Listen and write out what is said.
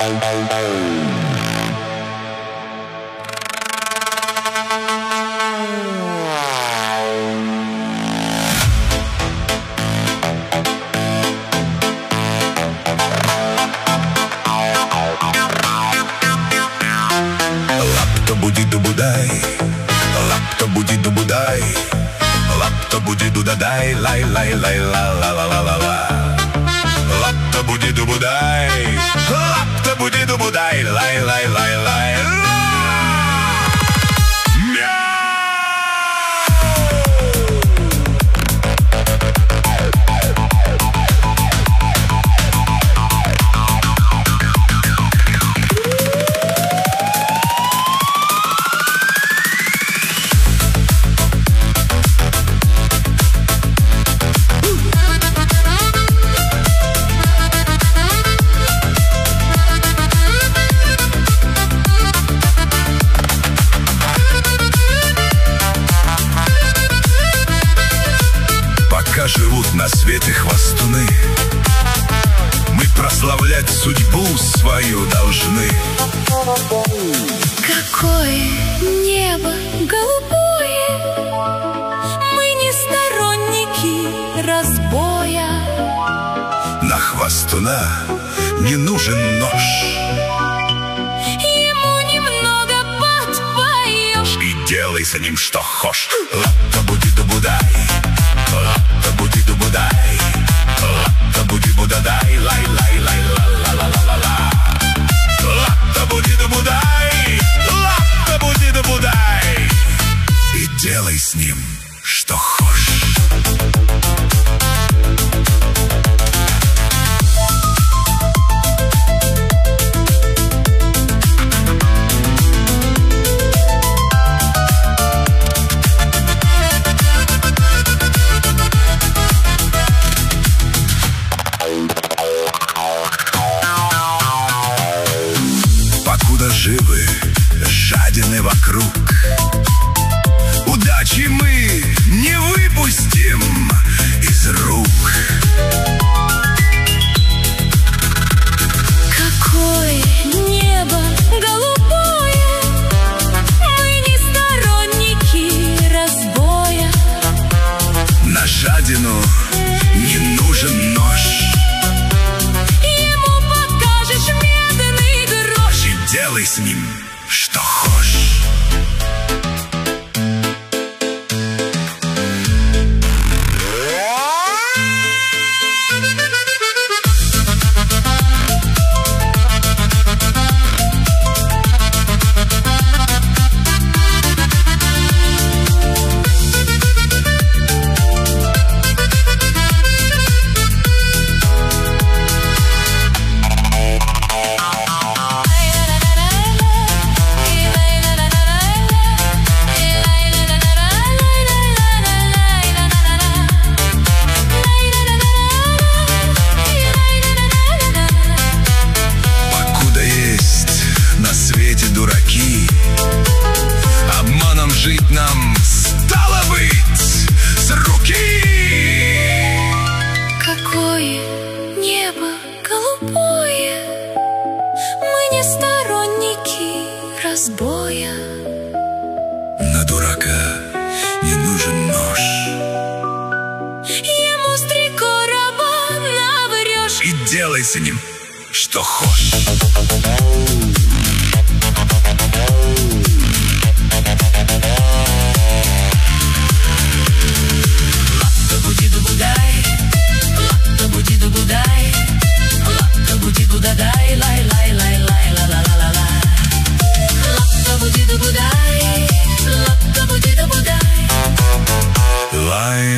Лапто-буди-ду-будай, лапто-буди-ду-будай, лапто-буди-ду-дадай, лай-лай-лай-ла-ла-ла-ла-ла. Лапто-буди-ду-будай, лапто-буди-ду-будай, лай-лай-лай-лай. Пока живут на свете хвастуны, мы прославлять судьбу свою должны. Какое небо голубое, мы не сторонники разбоя. На хвастуна не нужен нож, Ему немного подпоешь и делай с ним что хошь. Лапто-буди-ду-будай, лапто-буди-ду-будай, лапто-буди-будадай, лай-лай-лай-ла-ла-ла-ла-ла. Лапто-буди-ду-будай, лапто-буди-ду-будай, и делай с ним что хошь. Покуда живы жадины вокруг, удачи мы не выпустим из рук. Какое небо голубое, мы не сторонники разбоя. На жадину не нужен нож, Ему покажешь медный грош, и делай с ним что хошь. Дураки, обманом жить нам стало быть с руки. какое небо голубое, мы не сторонники разбоя. На дурака не нужен нож, Ему с 3 короба наврешь, и делай с ним что хошь. Лапто-буди-ду-будай, лапто-буди-ду-будай, лапто-буди-ду-дадай, лай-лай-лай-лай-ла-ла-ла-ла. Лапто-буди-ду-будай, лапто-буди-ду-будай. Лай